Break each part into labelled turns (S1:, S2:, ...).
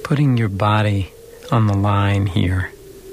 S1: putting your body on the line here.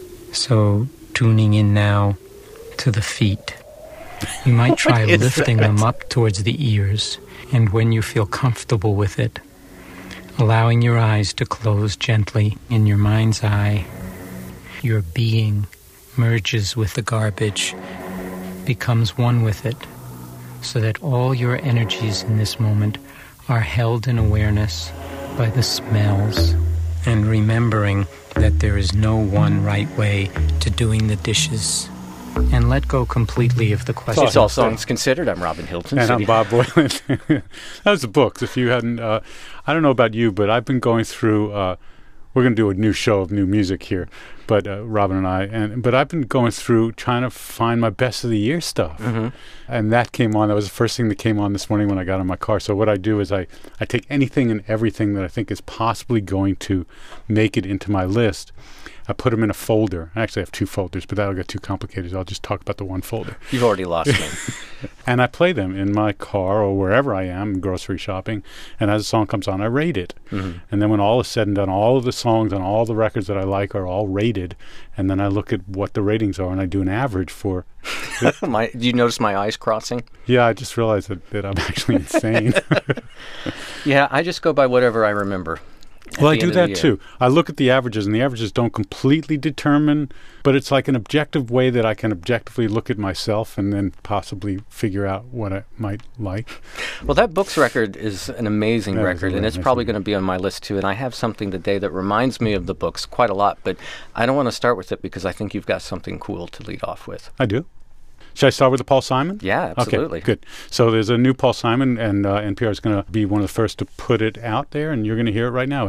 S1: So tuning in now to the feet. You might try lifting them up towards the ears, and when you feel comfortable with it, allowing your eyes to close gently in your mind's eye, your being merges with the garbage, becomes one with it, so that all your energies in this moment are held in awareness by the smells, and remembering that there is no one right way to doing the dishes. And let go completely of the question.
S2: It's All Songs Considered. I'm Robin Hilton.
S3: And I'm Bob Boylan. That was the books. If you hadn't, I don't know about you, but I've been going through, we're going to do a new show of new music here, but Robin and I, but I've been going through trying to find my best of the year stuff. Mm-hmm. And that came on. That was the first thing that came on this morning when I got in my car. So what I do is I take anything and everything that I think is possibly going to make it into my list. I put them in a folder. I actually have two folders, but that'll get too complicated. So I'll just talk about the one folder.
S2: You've already lost me.
S3: And I play them in my car or wherever I am, grocery shopping. And as a song comes on, I rate it. Mm-hmm. And then when all is said and done, all of the songs on all the records that I like are all rated. And then I look at what the ratings are, and I do an average for...
S2: Do you notice my eyes crossing?
S3: Yeah, I just realized that I'm actually insane.
S2: Yeah, I just go by whatever I remember.
S3: Well, I do that too. I look at the averages, and the averages don't completely determine, but it's like an objective way that I can objectively look at myself and then possibly figure out what I might like.
S2: Well, that Books record is an amazing record, and it's probably going to be on my list too. And I have something today that reminds me of the Books quite a lot, but I don't want to start with it because I think you've got something cool to lead off with.
S3: I do. Should I start with the Paul Simon?
S2: Yeah, absolutely.
S3: Okay, good. So there's a new Paul Simon, and NPR is going to be one of the first to put it out there, and you're going to hear it right now.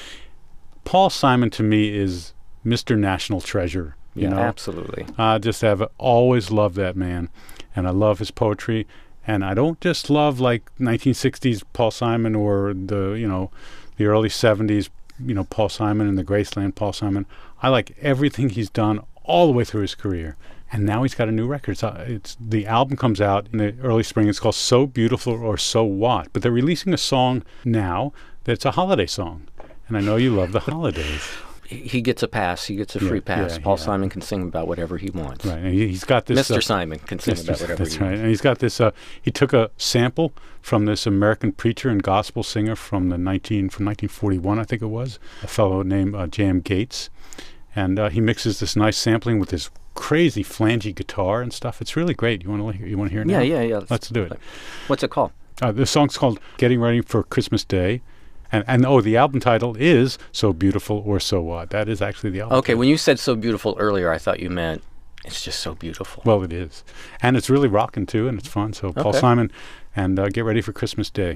S3: Paul Simon, to me, is Mr. National Treasure. You know?
S2: Absolutely.
S3: I just have always loved that man, and I love his poetry. And I don't just love like 1960s Paul Simon or the early 70s, Paul Simon and the Graceland Paul Simon. I like everything he's done all the way through his career. And now he's got a new record. It's the album comes out in the early spring. It's called So Beautiful or So What. But they're releasing a song now that's a holiday song. And I know you love the holidays.
S2: He gets a pass. He gets a free pass. Paul Simon can sing about whatever he wants.
S3: Right. And he's got this...
S2: Mr. Simon can sing about whatever he wants. That's right.
S3: And he's got this... he took a sample from this American preacher and gospel singer from 1941, I think it was, a fellow named J.M. Gates. And he mixes this nice sampling with this crazy flangy guitar and stuff. It's really great. You want to hear it now?
S2: Yeah.
S3: Let's do it.
S2: What's it called?
S3: The song's called Getting Ready for Christmas Day. And the album title is So Beautiful or So What. That is actually the album title.
S2: When you said So Beautiful earlier, I thought you meant it's just so beautiful.
S3: Well, it is. And it's really rocking, too, and it's fun. So Paul Simon, and Get Ready for Christmas Day.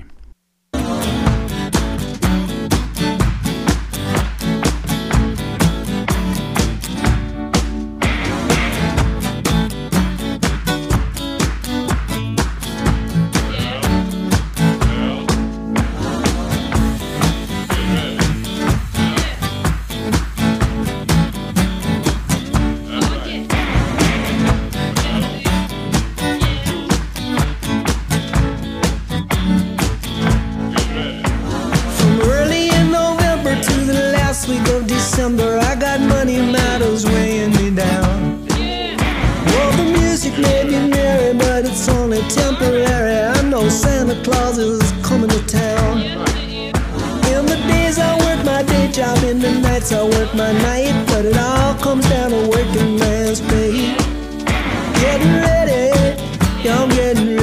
S4: I work my night, but it all comes down to working man's pay. Getting ready, I'm getting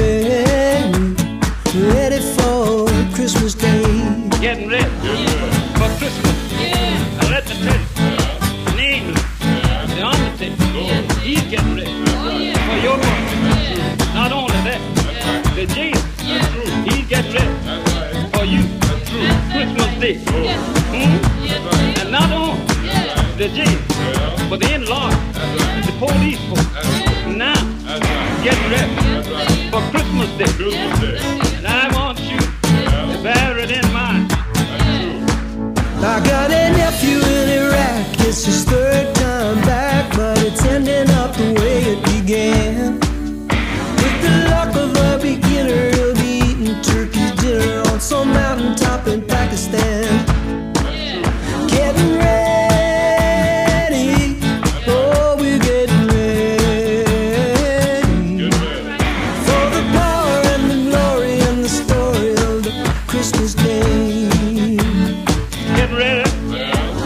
S4: ready for Christmas Day.
S5: Getting ready for Christmas. Now let me tell you, Name, the undertaker, he's getting ready for your work. Not only that, the Jesus, he's getting ready for you. Christmas Day. And not only the jail, but the in-law, the police folks. Now, getting ready for Christmas Day. And I want you to bear it in mind.
S4: I got a nephew in Iraq. It's his third time back, but it's ending up the way it began. With the luck of a beginner, he'll be eating turkey dinner on some mountaintop in Pakistan.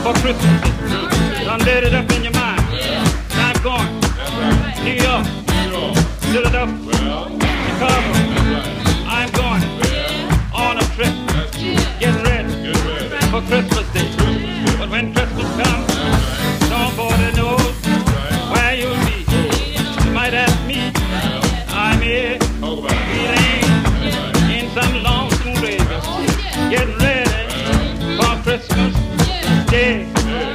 S5: for Christmas Day. Done made it up in your mind. Now I'm going. New York, Philadelphia, Chicago. I'm going on a trip. Getting ready for Christmas Day. But when Christmas comes, nobody knows where you'll be. You might ask me. I'm here, feeling in some lonesome grave. Getting ready for Christmas Day.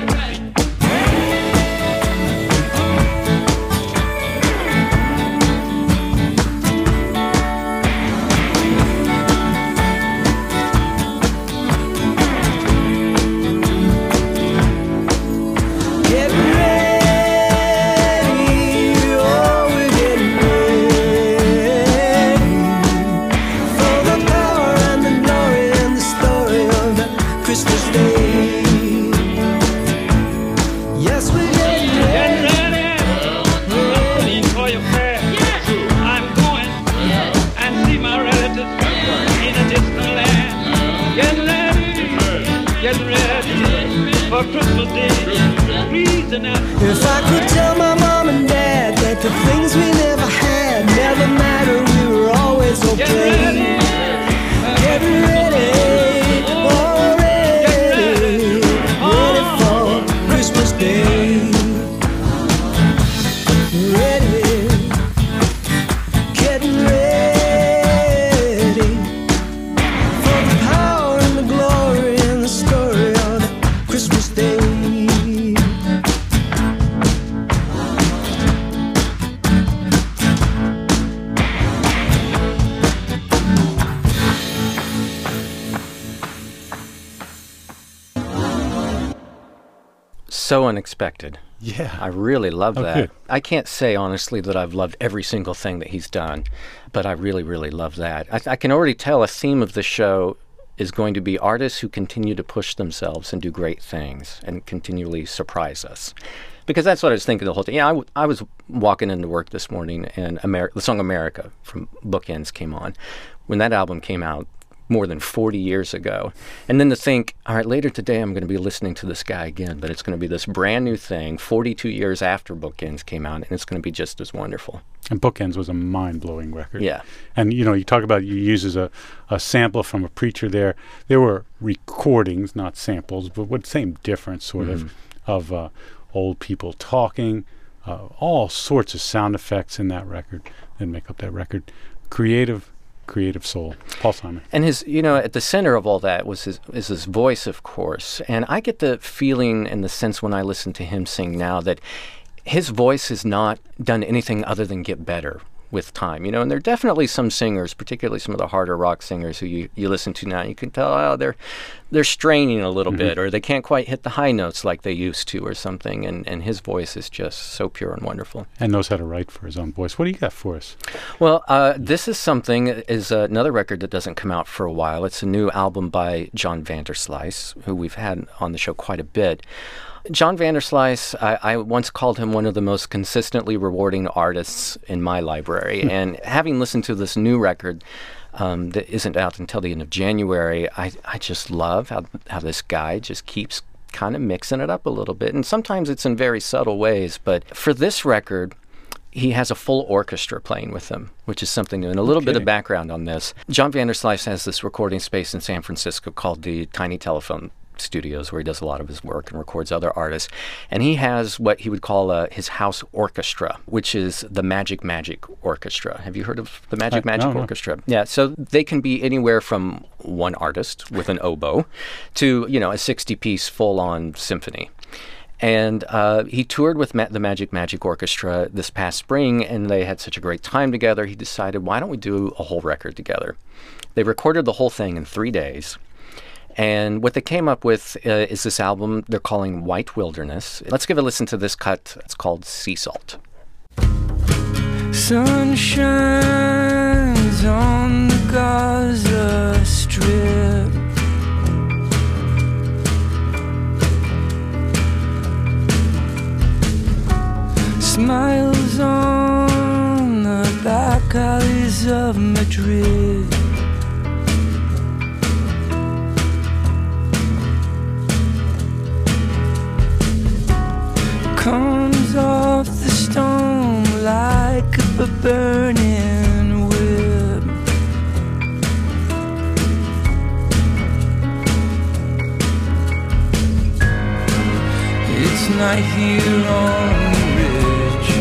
S4: If I could tell my mom and dad that the things we never had never matter, we were always okay. Getting ready, already, ready for Christmas Day. Ready, getting ready for the power and the glory and the story of the Christmas Day.
S2: So unexpected.
S3: Yeah.
S2: I really love that.
S3: Good.
S2: I can't say honestly that I've loved every single thing that he's done, but I really, really love that. I can already tell a theme of the show is going to be artists who continue to push themselves and do great things and continually surprise us. Because that's what I was thinking the whole time. Yeah, I was walking into work this morning and the song America from Bookends came on. When that album came out, more than 40 years ago. And then to think, all right, later today I'm going to be listening to this guy again, but it's going to be this brand new thing 42 years after Bookends came out, and it's going to be just as wonderful.
S3: And Bookends was a mind-blowing record.
S2: Yeah.
S3: And, you know, you talk about you use as a sample from a preacher there. There were recordings, not samples, but what same difference sort of old people talking, all sorts of sound effects in that record that make up that record. Creative soul, Paul Simon.
S2: And his, you know, at the center of all that is his voice, of course. And I get the feeling and the sense when I listen to him sing now that his voice has not done anything other than get better with time, you know. And there are definitely some singers, particularly some of the harder rock singers who you listen to now, you can tell they're straining a little bit, or they can't quite hit the high notes like they used to or something. And his voice is just so pure and wonderful.
S3: And knows how to write for his own voice. What do you got for us?
S2: Well, this is another record that doesn't come out for a while. It's a new album by John Vanderslice, who we've had on the show quite a bit. John Vanderslice, I once called him one of the most consistently rewarding artists in my library. And having listened to this new record that isn't out until the end of January, I just love how this guy just keeps kind of mixing it up a little bit. And sometimes it's in very subtle ways. But for this record, he has a full orchestra playing with him, which is something new. And a little bit of background on this. John Vanderslice has this recording space in San Francisco called the Tiny Telephone Studios, where he does a lot of his work and records other artists. And he has what he would call his house orchestra, which is the Magic Orchestra. Have you heard of the Magic Orchestra? Yeah, so they can be anywhere from one artist with an oboe to, you know, a 60-piece full-on symphony. And he toured with the Magic Orchestra this past spring, and they had such a great time together, he decided, why don't we do a whole record together? They recorded the whole thing in 3 days. And what they came up with is this album they're calling White Wilderness. Let's give a listen to this cut. It's called Sea Salt.
S4: Sun shines on the Gaza Strip. Smiles on the back alleys of Madrid. a burning whip. It's night here on the ridge,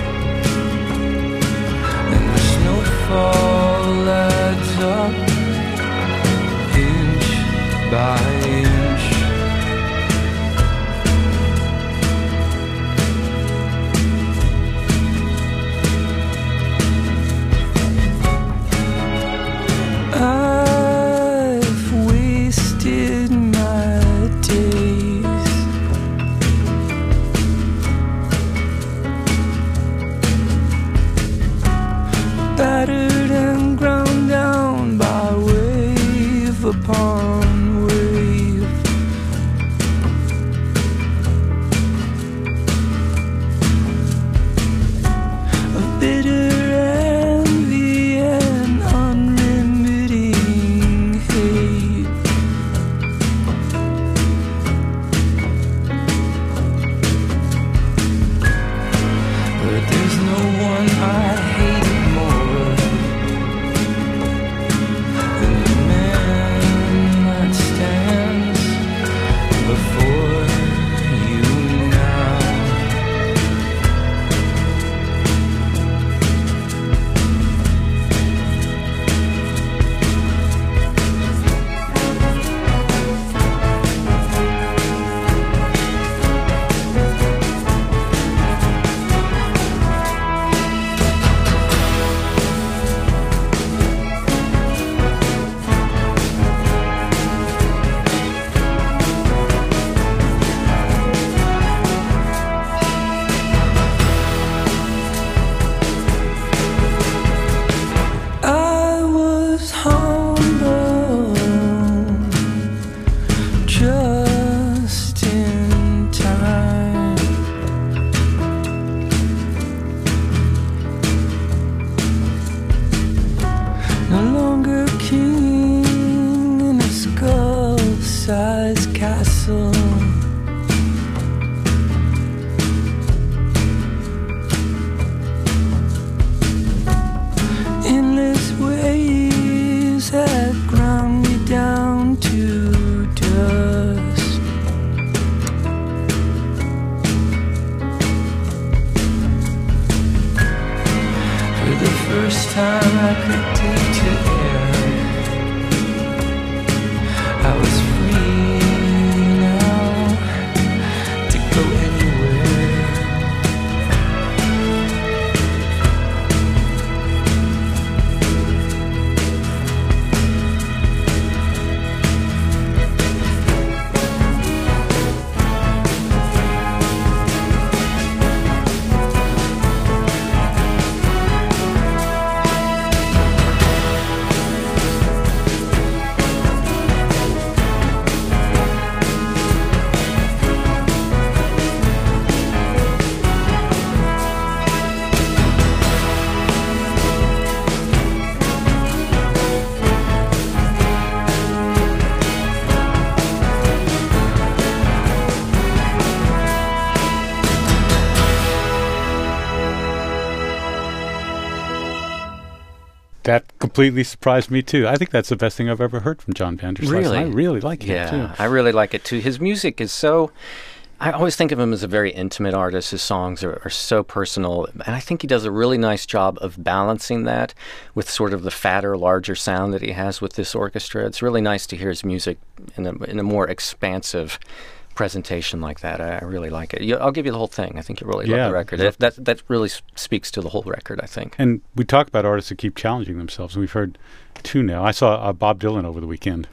S4: and the snowfall adds up inch by inch. I've wasted my days battered and ground down by wave upon wave. Of bitter envy and unremitting hate. But there's no one I hate more than the man that stands before you now. I was humble just in time. No longer king in a skull-sized castle. Endless waves had ground me down to dust. For the first time I could take to air. I was free now to go anywhere.
S3: That completely surprised me too. I think that's the best thing I've ever heard from John Vanderslice.
S2: Really?
S3: I really like it too.
S2: Yeah, I really like it too. His music is so... I always think of him as a very intimate artist. His songs are so personal, and I think he does a really nice job of balancing that with sort of the fatter, larger sound that he has with this orchestra. It's really nice to hear his music in a more expansive presentation like that. I really like it. I'll give you the whole thing. I think you'll really love the record. That really speaks to the whole record, I think.
S3: And we talk about artists that keep challenging themselves. We've heard two now. I saw Bob Dylan over the weekend.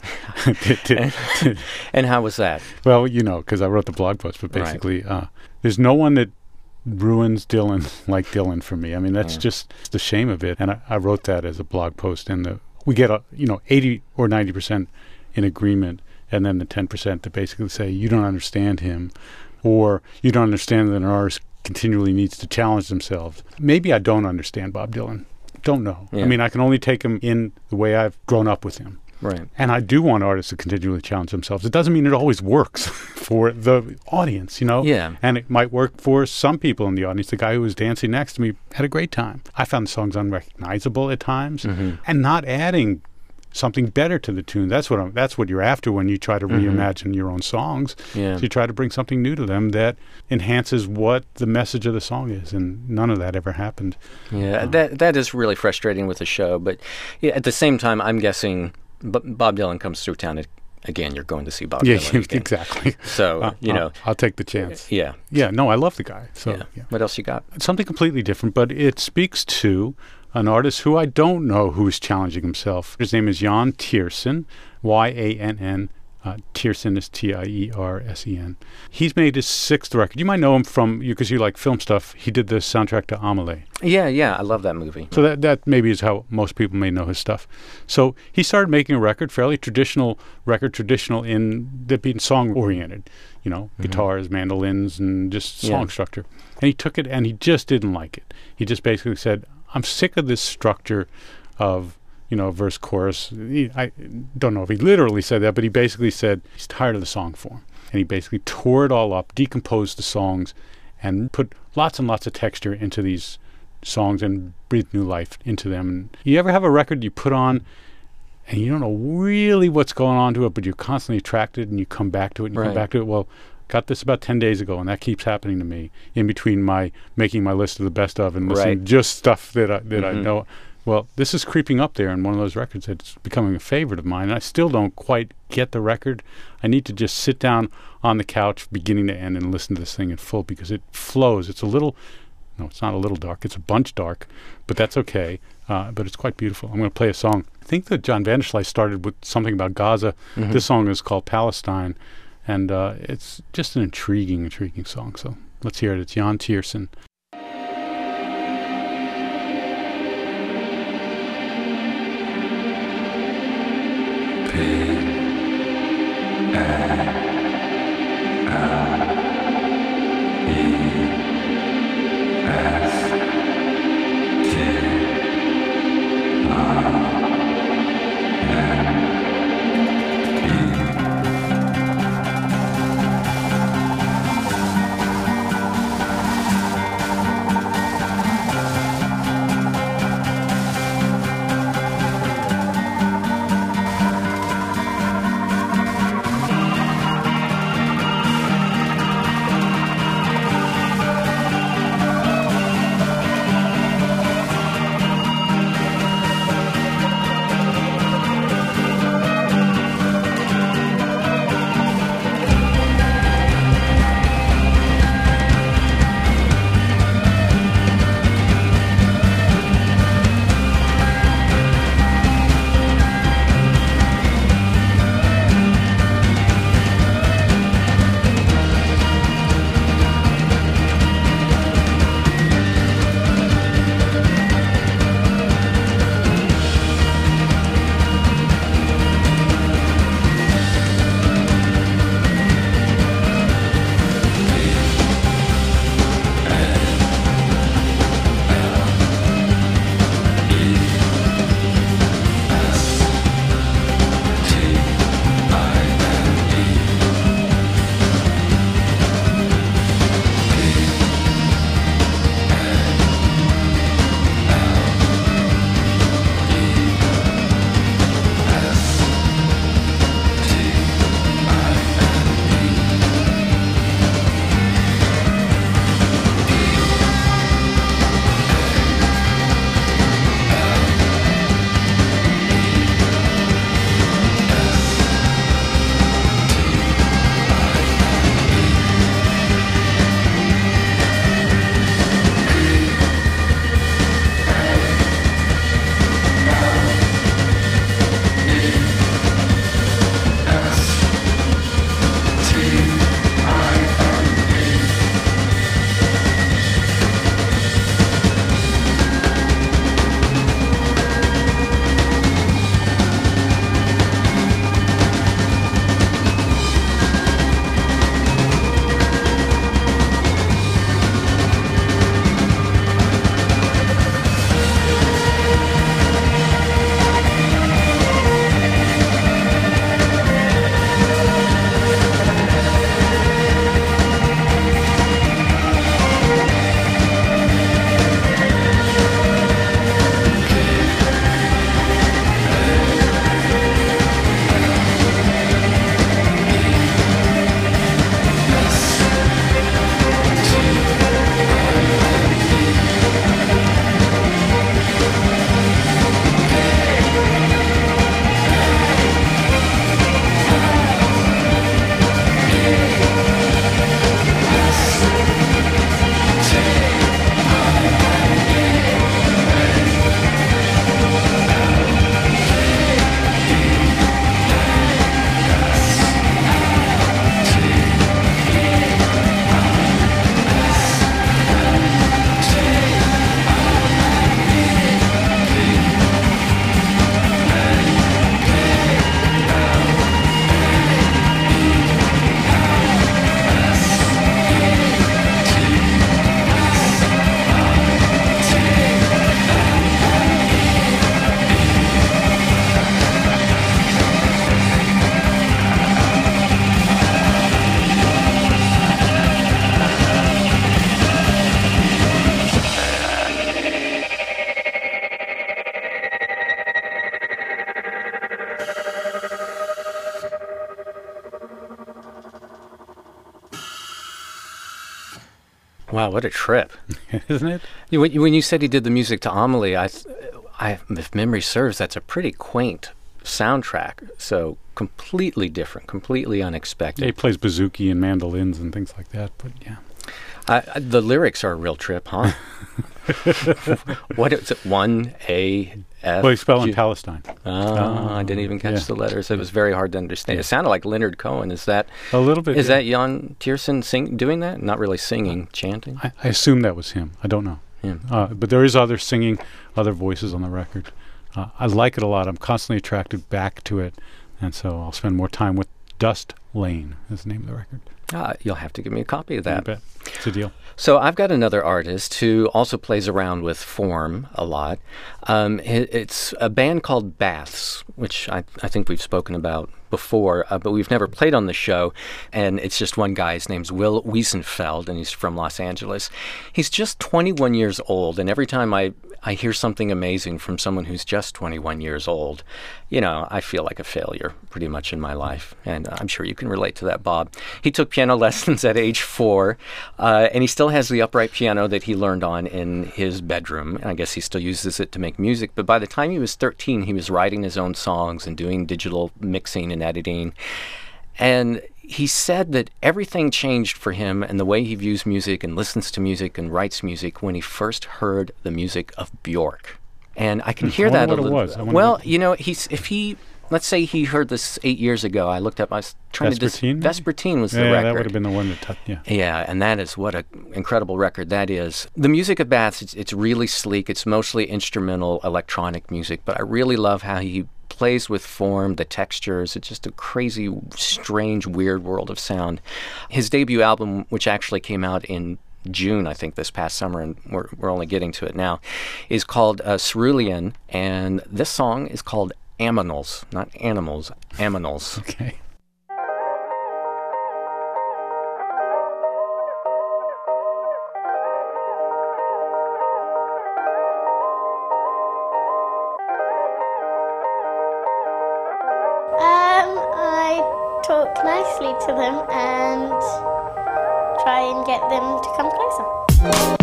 S2: And how was that?
S3: Well, because I wrote the blog post, but basically there's no one that ruins Dylan like Dylan for me. I mean, that's just the shame of it. And I wrote that as a blog post. And we get 80 or 90% in agreement, and then the 10% to basically say you don't understand him, or you don't understand that an artist continually needs to challenge themselves. Maybe I don't understand Bob Dylan. Don't know. Yeah. I mean, I can only take him in the way I've grown up with him.
S2: Right.
S3: And I do want artists to continually challenge themselves. It doesn't mean it always works. for the audience,
S2: Yeah.
S3: And it might work for some people in the audience. The guy who was dancing next to me had a great time. I found the songs unrecognizable at times, and not adding something better to the tune. That's what you're after when you try to reimagine your own songs.
S2: Yeah.
S3: So you try to bring something new to them that enhances what the message of the song is, and none of that ever happened.
S2: Yeah, that is really frustrating with the show. But yeah, at the same time, I'm guessing Bob Dylan comes through town. Again, you're going to see Bob Dylan again.
S3: Exactly.
S2: So,
S3: I'll take the chance.
S2: Yeah.
S3: Yeah, no, I love the guy. So,
S2: Yeah. What else you got?
S3: Something completely different, but it speaks to an artist who I don't know who is challenging himself. His name is Yann Tiersen, Yann. Tiersen is Tiersen. He's made his 6th record. You might know him from, because you like film stuff, he did the soundtrack to Amelie.
S2: Yeah, I love that movie.
S3: So that maybe is how most people may know his stuff. So he started making a record, fairly traditional in that being song-oriented, guitars, mandolins, and just song structure. And he took it and he just didn't like it. He just basically said, I'm sick of this structure of, verse, chorus. I don't know if he literally said that, but he basically said he's tired of the song form. And he basically tore it all up, decomposed the songs, and put lots and lots of texture into these songs and breathed new life into them. And you ever have a record you put on and you don't know really what's going on to it, but you're constantly attracted and you come back to it and you come back to it? Well, got this about 10 days ago, and that keeps happening to me in between my making my list of the best of and listening to just stuff that I know. Well, this is creeping up there in one of those records that's becoming a favorite of mine. And I still don't quite get the record. I need to just sit down on the couch beginning to end and listen to this thing in full because it flows. It's it's not a little dark. It's a bunch dark, but that's okay. But it's quite beautiful. I'm going to play a song. I think that John Vanderslice started with something about Gaza. This song is called Palestine, and it's just an intriguing song. So let's hear it. It's Yann Tiersen.
S2: Wow, what a trip.
S3: Isn't it?
S2: When you said he did the music to Amelie, if memory serves, that's a pretty quaint soundtrack. So completely different, completely unexpected.
S3: Yeah, he plays bouzouki and mandolins and things like that, but yeah.
S2: The lyrics are a real trip, huh? What is it? 1A, F?
S3: Well, he's spelling Palestine.
S2: I didn't even catch the letters. It was very hard to understand.
S3: Yeah.
S2: It sounded like Leonard Cohen. Is that
S3: A little bit.
S2: Is that Jan Tiersen doing that? Not really singing, chanting?
S3: I assume that was him. I don't know.
S2: Yeah.
S3: But there is other singing, other voices on the record. I like it a lot. I'm constantly attracted back to it, and so I'll spend more time with Dust Lane is the name of the record.
S2: You'll have to give me a copy of
S3: You
S2: that.
S3: bet. It's a deal.
S2: So I've got another artist who also plays around with form a lot. It's a band called Baths, which I think we've spoken about before, but we've never played on the show. And it's just one guy. His name's Will Wiesenfeld, and he's from Los Angeles. He's just 21 years old, and every time I hear something amazing from someone who's just 21 years old, I feel like a failure pretty much in my life. And I'm sure you can relate to that, Bob. He took piano lessons at age 4, and he still has the upright piano that he learned on in his bedroom. And I guess he still uses it to make music. But by the time he was 13, he was writing his own songs and doing digital mixing and editing. And he said that everything changed for him and the way he views music and listens to music and writes music when he first heard the music of Bjork. And I can hear that a little bit. Well, let's say he heard this 8 years ago. I looked up, I was trying
S3: Vespertine,
S2: to... Vespertine was the record.
S3: Yeah, that would have been the one that...
S2: Yeah, and that is what an incredible record that is. The music of Baths, it's really sleek. It's mostly instrumental electronic music, but I really love how he plays with form, the textures. It's just a crazy, strange, weird world of sound. His debut album, which actually came out in June, I think, this past summer, and we're only getting to it now, is called Cerulean, and this song is called Aminals, not animals, Aminals.
S3: Okay.
S6: I talk nicely to them and try and get them to come closer.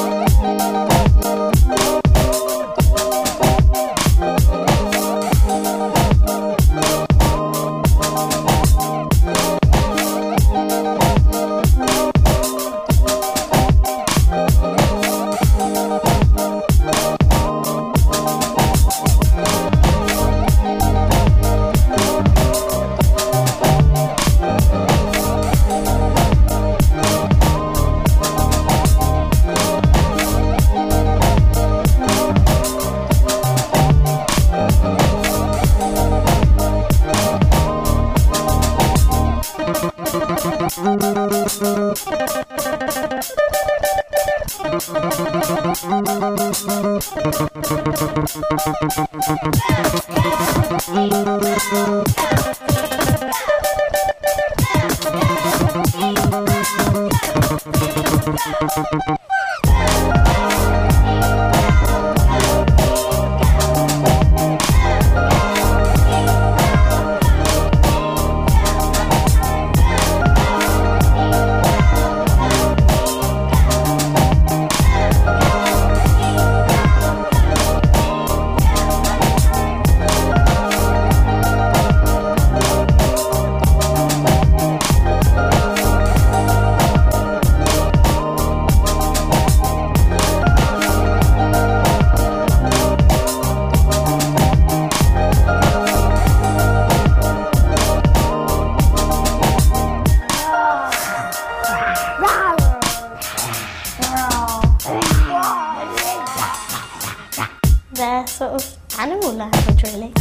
S6: They're sort of animal language, really.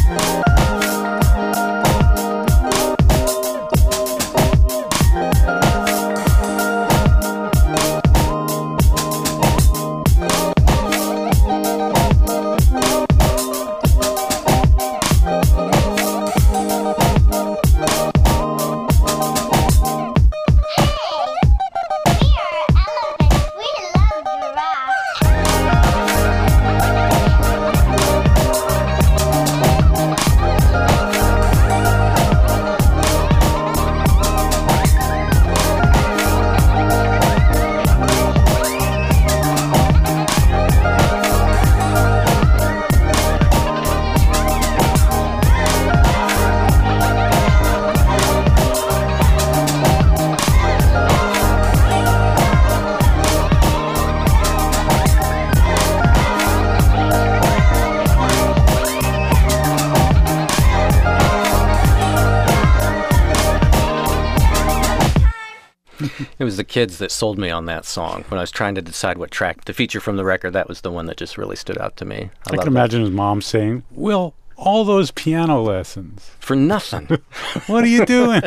S2: It was the kids that sold me on that song. When I was trying to decide what track to feature from the record, that was the one that just really stood out to me.
S3: I can imagine his mom saying, Will, all those piano lessons.
S2: For nothing.
S3: What are you doing?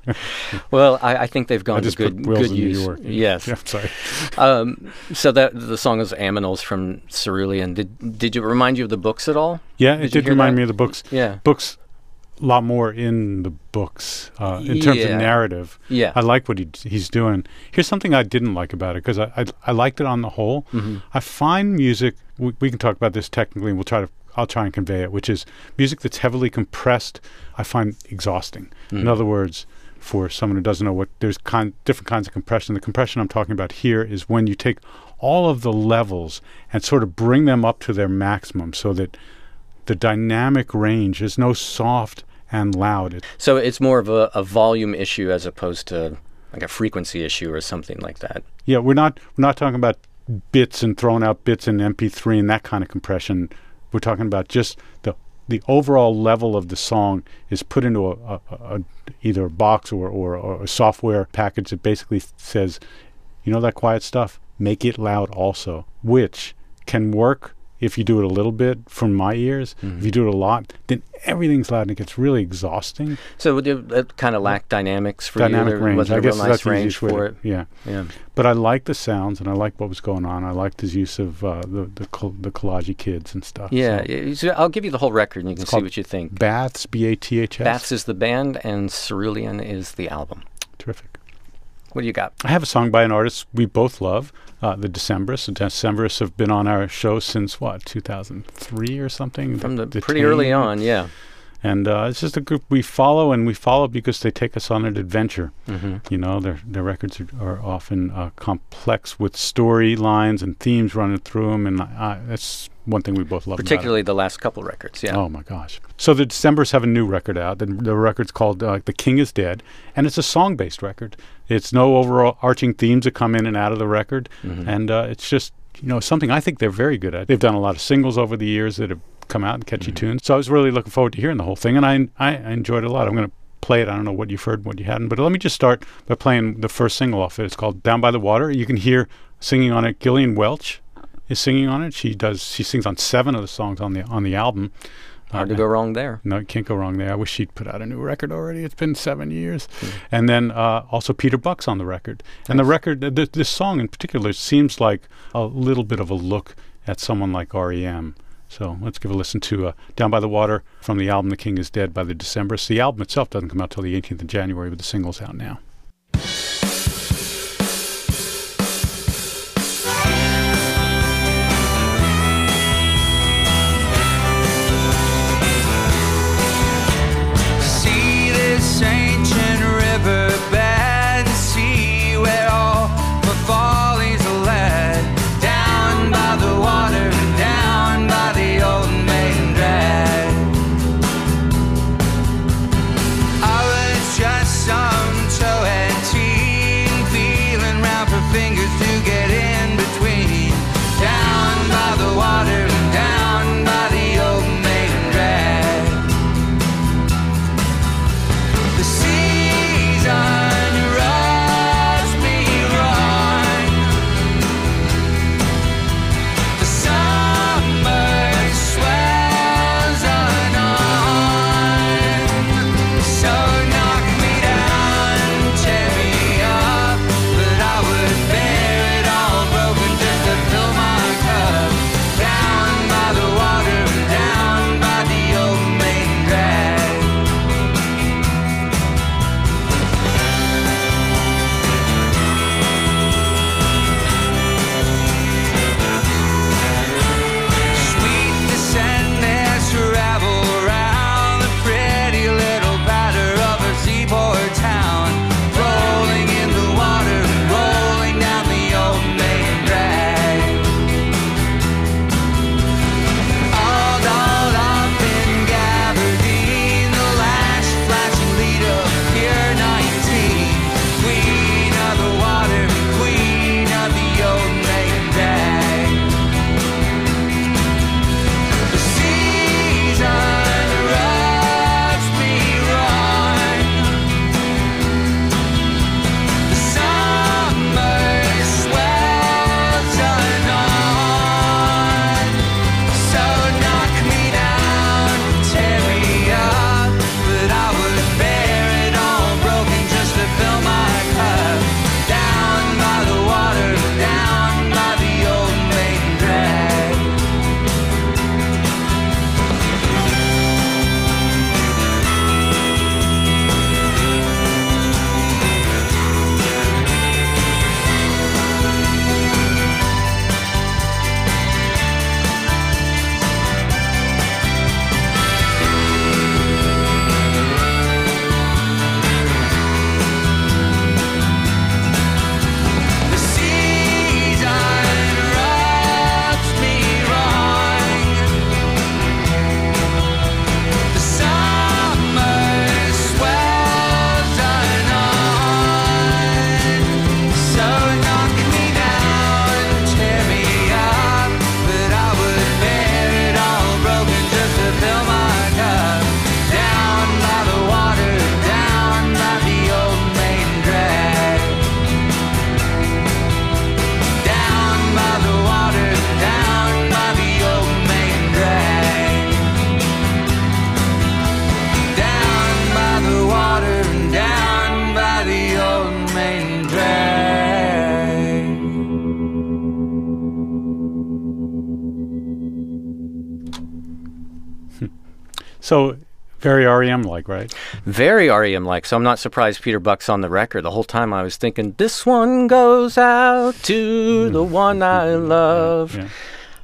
S2: Well, I think they've gone to good
S3: in
S2: use.
S3: New York.
S2: Yes.
S3: Yeah, sorry.
S2: So that the song is Aminals from Cerulean. Did it remind you of the books at all?
S3: Yeah, it did remind me of the books.
S2: Yeah.
S3: Books, a lot more in the books in terms of narrative.
S2: Yeah.
S3: I like what he's doing. Here's something I didn't like about it, because I liked it on the whole.
S2: Mm-hmm.
S3: I find music, we can talk about this technically, and I'll try and convey it, which is music that's heavily compressed, I find exhausting. In other words, for someone who doesn't know what, there's different kinds of compression. The compression I'm talking about here is when you take all of the levels and sort of bring them up to their maximum, so that the dynamic range is no soft and loud.
S2: So it's more of a volume issue as opposed to like a frequency issue or something like that.
S3: Yeah, we're not talking about bits and throwing out bits in MP3 and that kind of compression. We're talking about just the overall level of the song is put into a either a box or a software package that basically says, you know, that quiet stuff, make it loud also, which can work if you do it a little bit from my ears. If you do it a lot, then everything's loud and it gets really exhausting.
S2: So it kind of lacked dynamics for
S3: Dynamic
S2: you?
S3: range.
S2: Wasn't
S3: I
S2: a
S3: guess
S2: real nice
S3: that's the
S2: range
S3: easiest way
S2: for
S3: to,
S2: it?
S3: Yeah. But I liked the sounds and I liked what was going on. I liked his use of the Collage Kids and stuff.
S2: Yeah. So I'll give you the whole record and you can see what you think.
S3: Baths, Baths.
S2: Baths is the band and Cerulean is the album.
S3: Terrific.
S2: What do you got?
S3: I have a song by an artist we both love, the Decemberists. The Decemberists have been on our show since, 2003 or something?
S2: From the pretty early on, yeah.
S3: And it's just a group we follow, and we follow because they take us on an adventure. You know, their records are often complex with storylines and themes running through them, and that's one thing we both love.
S2: Particularly the last couple records, yeah.
S3: Oh my gosh! So the Decemberists have a new record out. The record's called "The King Is Dead," and it's a song-based record. It's no overarching themes that come in and out of the record, and it's just something I think they're very good at. They've done a lot of singles over the years that have come out and catchy tunes. So I was really looking forward to hearing the whole thing, and I enjoyed it a lot. I'm going to play it. I don't know what you've heard, what you hadn't, but let me just start by playing the first single off it. It's called "Down by the Water." You can hear singing on it. Gillian Welch is singing on it. She sings on 7 of the songs on the album.
S2: Hard to go wrong there.
S3: No, you can't go wrong there. I wish she'd put out a new record already. It's been 7 years. And then also Peter Buck's on the record. And the record, this song in particular, seems like a little bit of a look at someone like R.E.M. So let's give a listen to Down by the Water from the album The King Is Dead by the Decemberists. The album itself doesn't come out till the 18th of January, but the single's out now.
S7: See this ancient riverbed, see where all my follies are led. Down by the water, down by the old main drag. I was just some towhead
S3: So very REM-like, right?
S2: Very REM-like, so I'm not surprised Peter Buck's on the record. The whole time I was thinking, this one goes out to the one I love.
S3: Yeah.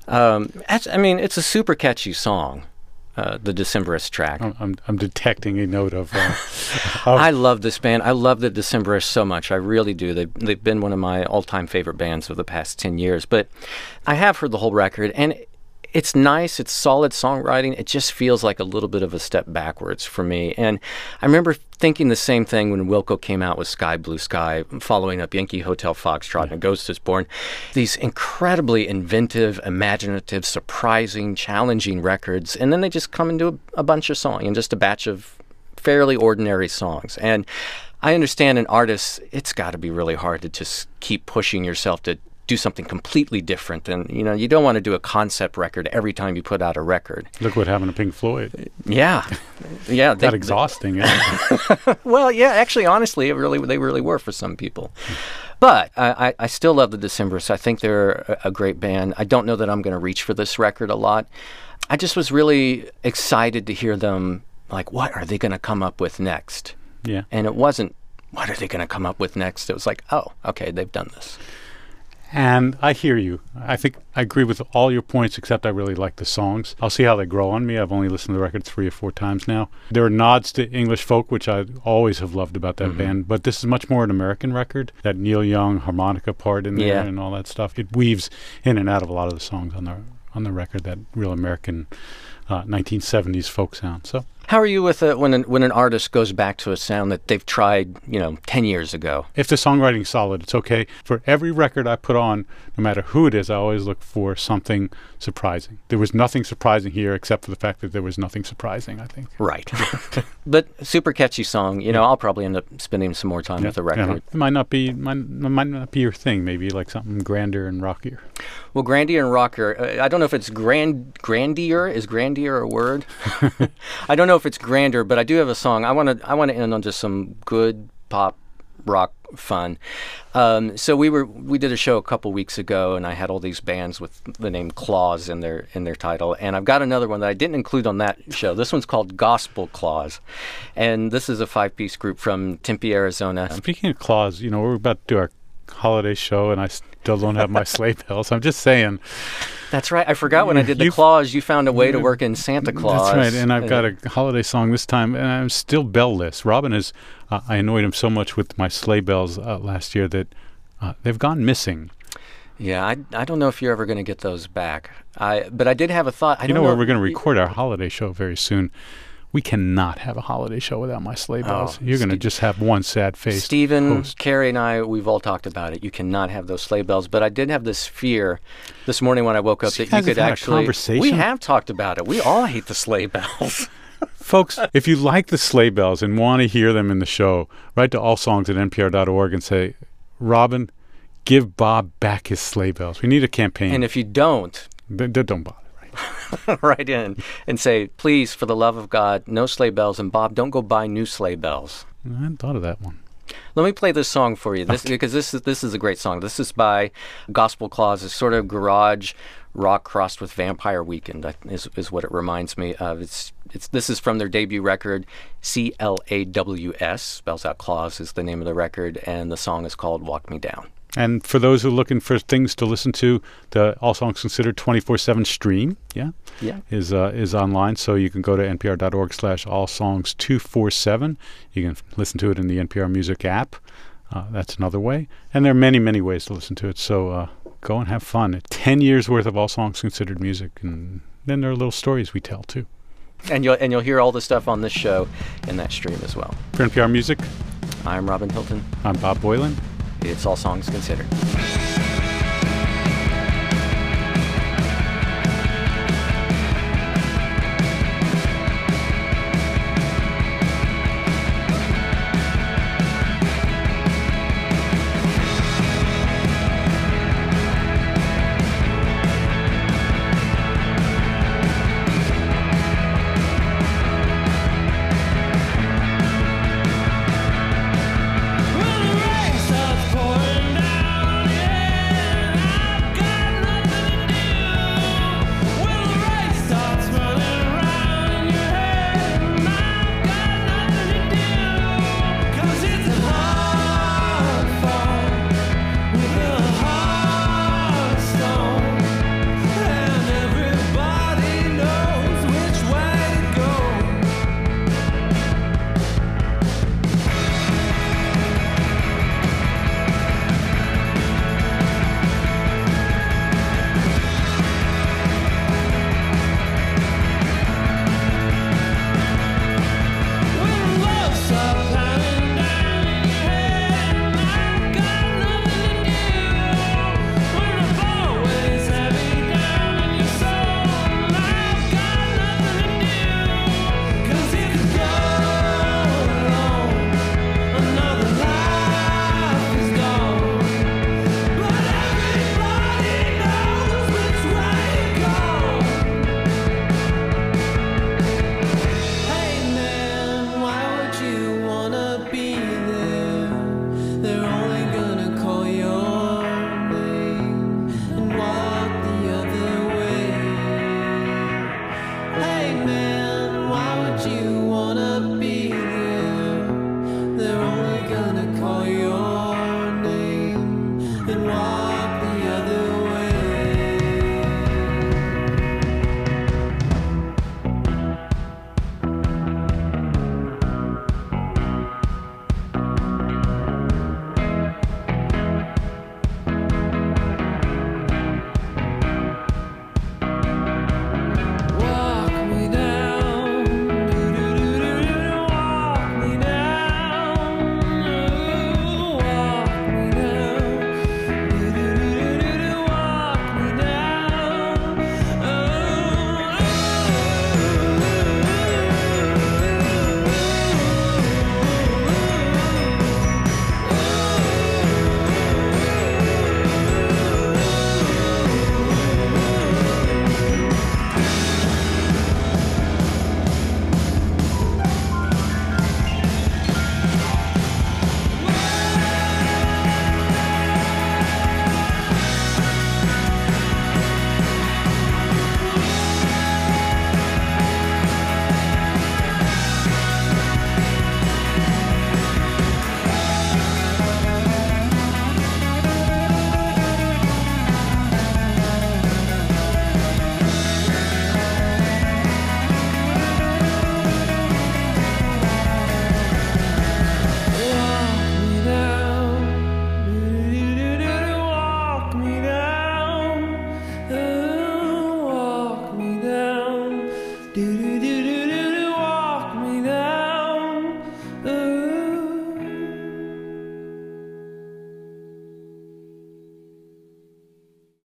S2: I mean, it's a super catchy song, the Decemberists track.
S3: I'm detecting a note of...
S2: I love this band. I love the Decemberists so much. I really do. They've been one of my all-time favorite bands of the past 10 years. But I have heard the whole record, and it's nice. It's solid songwriting. It just feels like a little bit of a step backwards for me. And I remember thinking the same thing when Wilco came out with Sky Blue Sky, following up Yankee Hotel Foxtrot and A Ghost is Born. These incredibly inventive, imaginative, surprising, challenging records. And then they just come into a bunch of songs and just a batch of fairly ordinary songs. And I understand an artist, it's got to be really hard to just keep pushing yourself to do something completely different. And, you don't want to do a concept record every time you put out a record.
S3: Look what happened to Pink Floyd.
S2: Yeah. Yeah.
S3: That exhausting, isn't it?
S2: Well, yeah, actually, honestly, they really were for some people. But I still love the Decemberists. I think they're a great band. I don't know that I'm going to reach for this record a lot. I just was really excited to hear them, like, what are they going to come up with next?
S3: Yeah.
S2: And it wasn't, what are they going to come up with next? It was like, oh, okay, they've done this.
S3: And I hear you. I think I agree with all your points, except I really like the songs. I'll see how they grow on me. I've only listened to the record 3 or 4 times now. There are nods to English folk, which I always have loved about that band. But this is much more an American record. That Neil Young harmonica part in there and all that stuff. It weaves in and out of a lot of the songs on the record, that real American 1970s folk sound. So,
S2: how are you with when an artist goes back to a sound that they've tried, 10 years ago?
S3: If the songwriting's solid, it's okay. For every record I put on, no matter who it is, I always look for something surprising. There was nothing surprising here except for the fact that there was nothing surprising, I think.
S2: Right. But super catchy song. I'll probably end up spending some more time with the record.
S3: Yeah. It might not be your thing. Maybe like something grander and rockier.
S2: Well, grandier and rocker. I don't know if it's grandier. Is grandier a word? I don't know if it's grander, but I do have a song. I want to end on just some good pop rock fun. So we did a show a couple weeks ago, and I had all these bands with the name Claus in their title, and I've got another one that I didn't include on that show. This one's called Gospel Claus, and this is a 5-piece group from Tempe, Arizona.
S3: Speaking of Claus, we're about to do our holiday show, and I still don't have my sleigh bells. I'm just saying.
S2: That's right. I forgot when I did the Claus, you found a way to work in Santa Claus.
S3: That's right. And I've got a holiday song this time, and I'm still bell-less. Robin has, I annoyed him so much with my sleigh bells last year that they've gone missing.
S2: Yeah, I don't know if you're ever going to get those back. But I did have a thought.
S3: Where we're going to record our holiday show very soon. We cannot have a holiday show without my sleigh bells. You're going to just have one sad face.
S2: Stephen, Carrie, and I, we've all talked about it. You cannot have those sleigh bells. But I did have this fear this morning when I woke up that you could actually...
S3: conversation?
S2: We have talked about it. We all hate the sleigh bells.
S3: Folks, if you like the sleigh bells and want to hear them in the show, write to allsongs@npr.org and say, Robin, give Bob back his sleigh bells. We need a campaign.
S2: And if you don't...
S3: Don't bother.
S2: Write in and say, please, for the love of God, no sleigh bells. And Bob, don't go buy new sleigh bells.
S3: I hadn't thought of that one.
S2: Let me play this song for you, because this is a great song. This is by Gospel Claus. It's sort of garage rock crossed with Vampire Weekend is what it reminds me of. This is from their debut record, CLAWS, spells out Claus is the name of the record, and the song is called Walk Me Down.
S3: And for those who are looking for things to listen to, the All Songs Considered 24/7 stream, is online. So you can go to npr.org/allsongs247. You can listen to it in the NPR Music app. That's another way. And there are many, many ways to listen to it. So go and have fun. 10 years worth of All Songs Considered music, and then there are little stories we tell too.
S2: And you'll hear all the stuff on this show in that stream as well.
S3: For NPR Music,
S2: I'm Robin Hilton.
S3: I'm Bob Boilen.
S2: It's All Songs Considered.